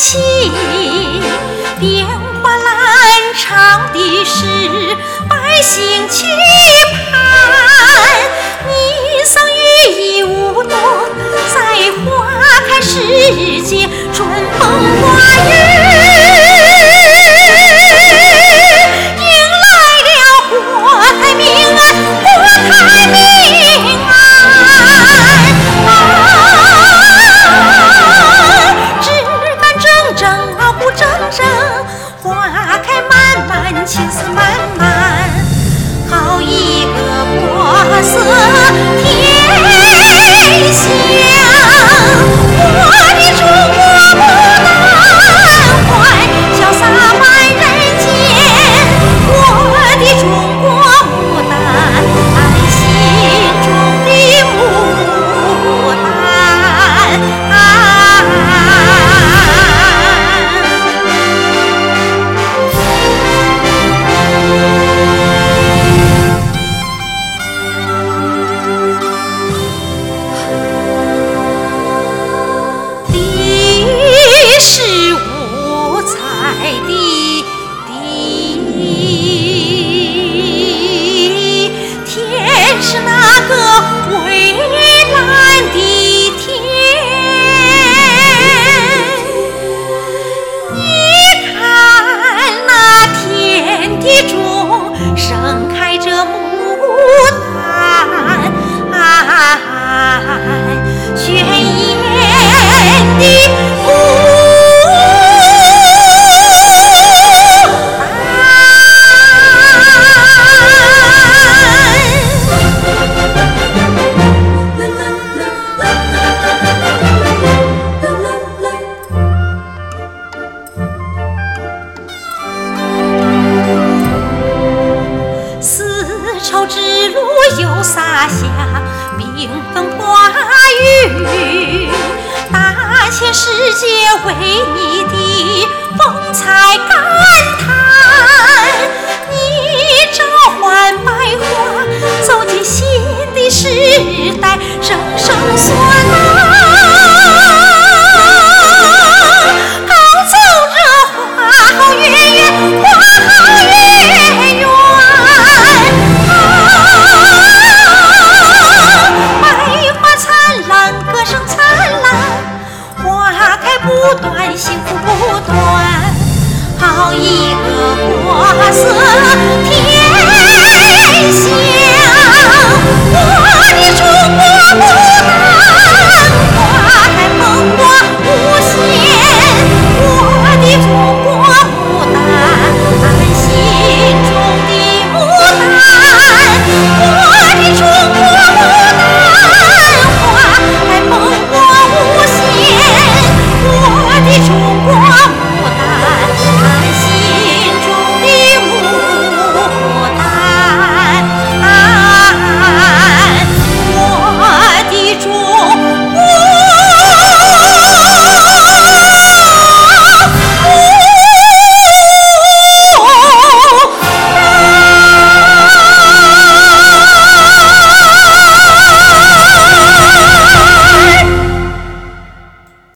起，变化澜长的是百姓期盼。你桑羽衣舞动，在花开时节，春风化雨，迎来了国泰民安，国泰民安。青丝漫漫，好一个国色天香。我的中国牡丹花，潇洒满人间。我的中国牡丹，心中的牡丹。盛开着牡丹，鲜艳的牡绸之路又洒下缤纷花雨，大千世界为你的风采感叹。你召唤百花走进新的时代，生生所难。高奏着花好月圆，花好月圆。不断，幸福不断，好一个国色天